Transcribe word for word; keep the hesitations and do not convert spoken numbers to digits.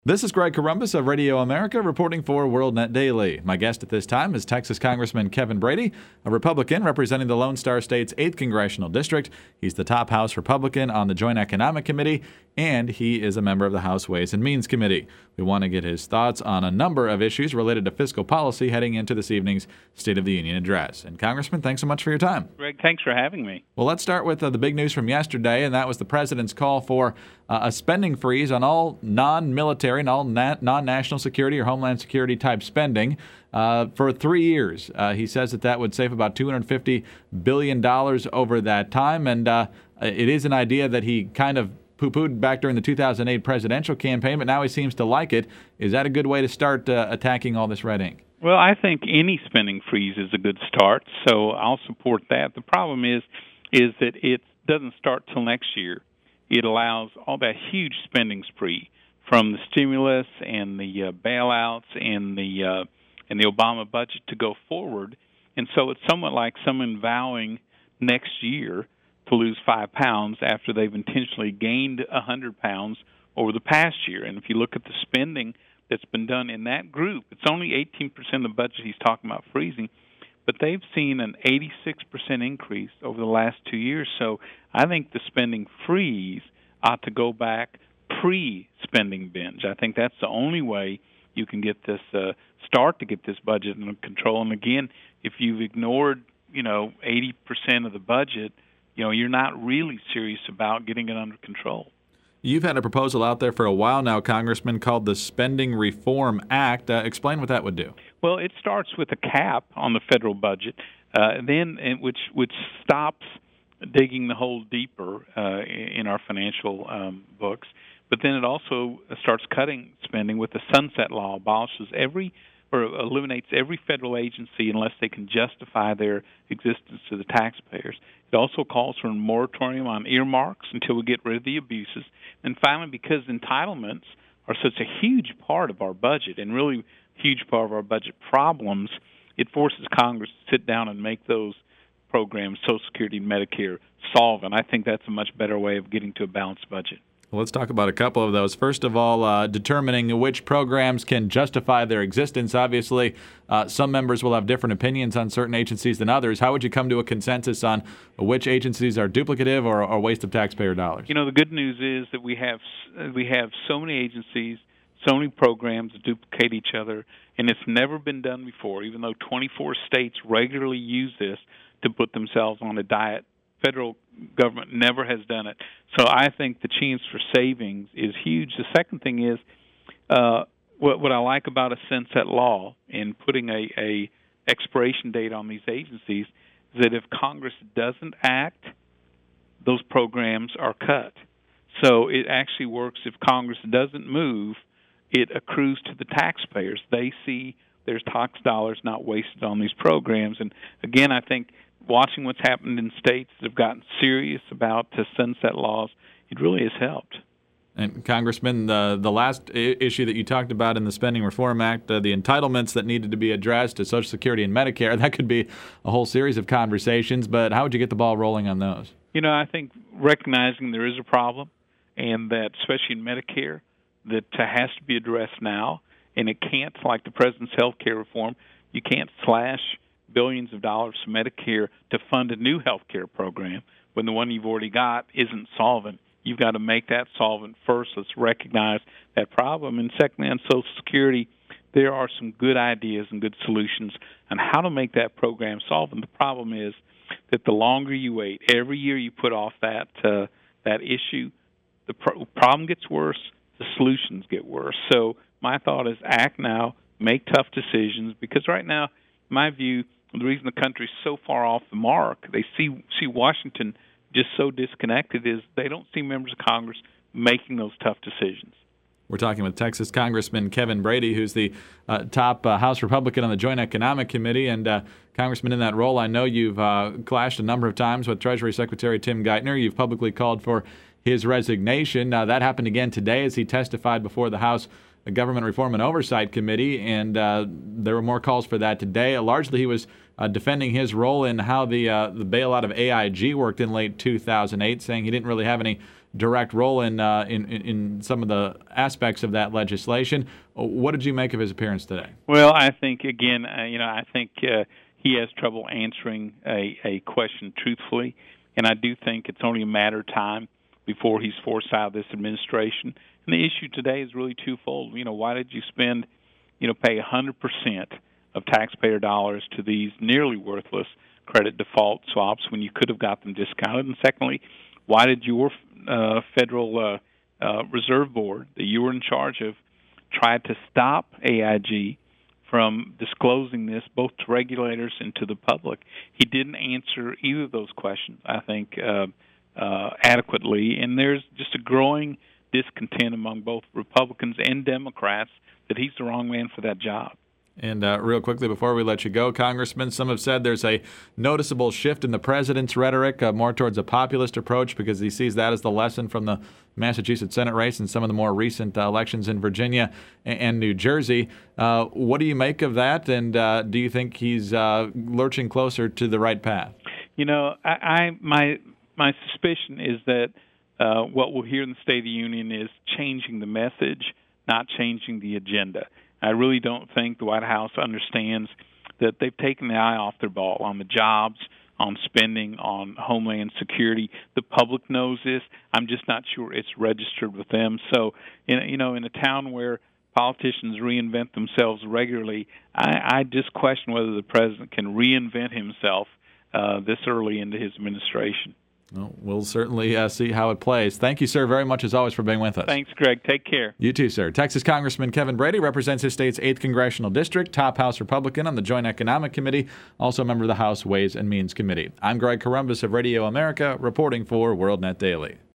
This is Greg Corombos of Radio America reporting for WorldNet Daily. My guest at this time is Texas Congressman Kevin Brady, a Republican representing the Lone Star State's eighth Congressional District. He's the top House Republican on the Joint Economic Committee, and he is a member of the House Ways and Means Committee. We want to get his thoughts on a number of issues related to fiscal policy heading into this evening's State of the Union address. And Congressman, thanks so much for your time. Greg, thanks for having me. Well, let's start with uh, the big news from yesterday, and that was the president's call for uh, a spending freeze on all non-military and all na- non-national security or homeland security type spending uh, for three years. Uh, he says that that would save about two hundred fifty billion dollars over that time, and uh, it is an idea that he kind of poo-pooed back during the two thousand eight presidential campaign, but now he seems to like it. Is that a good way to start uh, attacking all this red ink? Well, I think any spending freeze is a good start, so I'll support that. The problem is, is that it doesn't start till next year. It allows all that huge spending spree from the stimulus and the uh, bailouts and the uh, and the Obama budget to go forward, and so it's somewhat like someone vowing next year to lose five pounds after they've intentionally gained a hundred pounds over the past year. And if you look at the spending that's been done in that group, it's only eighteen percent of the budget he's talking about freezing, but they've seen an eighty-six percent increase over the last two years. So I think the spending freeze ought to go back pre-spending binge. I think that's the only way you can get this uh, start to get this budget under control. And again, if you've ignored, you know, eighty percent of the budget, you know, you're not really serious about getting it under control. You've had a proposal out there for a while now, Congressman, called the Spending Reform Act. Uh, explain what that would do. Well, it starts with a cap on the federal budget, uh, then which which stops digging the hole deeper uh, in our financial um, books. But then it also starts cutting spending with the sunset law, abolishes every or eliminates every federal agency unless they can justify their existence to the taxpayers. It also calls for a moratorium on earmarks until we get rid of the abuses. And finally, because entitlements are such a huge part of our budget and really a huge part of our budget problems, it forces Congress to sit down and make those programs, Social Security and Medicare, solvent. I think that's a much better way of getting to a balanced budget. Well, let's talk about a couple of those. First of all, uh, determining which programs can justify their existence. Obviously, uh, some members will have different opinions on certain agencies than others. How would you come to a consensus on which agencies are duplicative or a waste of taxpayer dollars? You know, the good news is that we have we have so many agencies, so many programs that duplicate each other, and it's never been done before, even though twenty-four states regularly use this to put themselves on a diet. Federal government never has done it. So I think the chance for savings is huge. The second thing is uh, what, what I like about a sunset law and putting a, a expiration date on these agencies is that if Congress doesn't act, those programs are cut. So it actually works if Congress doesn't move, it accrues to the taxpayers. They see there's tax dollars not wasted on these programs. And again, I think watching what's happened in states that have gotten serious about the sunset laws, it really has helped. And Congressman, the the last I- issue that you talked about in the Spending Reform Act, uh, the entitlements that needed to be addressed to Social Security and Medicare, that could be a whole series of conversations, but how would you get the ball rolling on those? You know, I think recognizing there is a problem and that, especially in Medicare, that uh, has to be addressed now, and it can't, like the president's health care reform, you can't slash billions of dollars from Medicare to fund a new health care program when the one you've already got isn't solvent. You've got to make that solvent first. Let's recognize that problem. And secondly, on Social Security, there are some good ideas and good solutions on how to make that program solvent. The problem is that the longer you wait, every year you put off that uh, that issue, the pro- problem gets worse, the solutions get worse. So my thought is act now, make tough decisions, because right now, in my view, the reason the country is so far off the mark, they see see Washington just so disconnected, is they don't see members of Congress making those tough decisions. We're talking with Texas Congressman Kevin Brady, who's the uh, top uh, House Republican on the Joint Economic Committee. And, uh, Congressman, in that role, I know you've uh, clashed a number of times with Treasury Secretary Tim Geithner. You've publicly called for his resignation. Uh, that happened again today as he testified before the House Government Reform and Oversight Committee, and uh, there were more calls for that today. Uh, largely, he was uh, defending his role in how the uh, the bailout of A I G worked in late two thousand eight, saying he didn't really have any direct role in, uh, in in some of the aspects of that legislation. What did you make of his appearance today? Well, I think again, uh, you know, I think uh, he has trouble answering a, a question truthfully, and I do think it's only a matter of time before he's forced out of this administration. And the issue today is really twofold. You know, why did you spend, you know, pay one hundred percent of taxpayer dollars to these nearly worthless credit default swaps when you could have got them discounted? And secondly, why did your uh, Federal uh, uh, Reserve Board that you were in charge of try to stop A I G from disclosing this both to regulators and to the public? He didn't answer either of those questions, I think, uh, uh, adequately. And there's just a growing discontent among both Republicans and Democrats that he's the wrong man for that job. And uh, real quickly before we let you go, Congressman, some have said there's a noticeable shift in the president's rhetoric, uh, more towards a populist approach, because he sees that as the lesson from the Massachusetts Senate race and some of the more recent uh, elections in Virginia and, and New Jersey. Uh, what do you make of that, and uh, do you think he's uh, lurching closer to the right path? You know, I, I my my suspicion is that uh, what we'll hear in the State of the Union is changing the message, not changing the agenda. I really don't think the White House understands that they've taken the eye off their ball on the jobs, on spending, on Homeland Security. The public knows this. I'm just not sure it's registered with them. So, in, you know, in a town where politicians reinvent themselves regularly, I, I just question whether the president can reinvent himself uh, this early into his administration. Well, we'll certainly uh, see how it plays. Thank you, sir, very much as always for being with us. Thanks, Greg. Take care. You too, sir. Texas Congressman Kevin Brady represents his state's eighth Congressional District, top House Republican on the Joint Economic Committee, also a member of the House Ways and Means Committee. I'm Greg Corombos of Radio America, reporting for WorldNet Daily.